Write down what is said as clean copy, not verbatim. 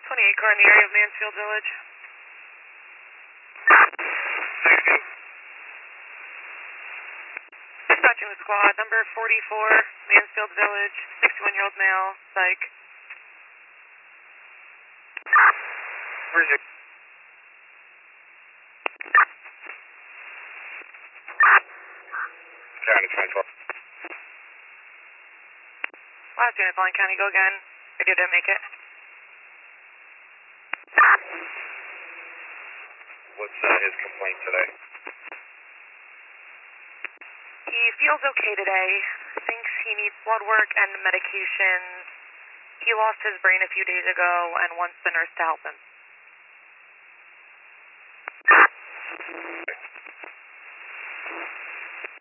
28 car in the area of Mansfield Village. Dispatching the squad, number 44, Mansfield Village, 61-year-old male, psych. Where's it? County 24. Last unit, Blaine County, go again. Radio didn't make it. What's his complaint today? He feels okay today. Thinks he needs blood work and medication. He lost his brain a few days ago and wants the nurse to help him.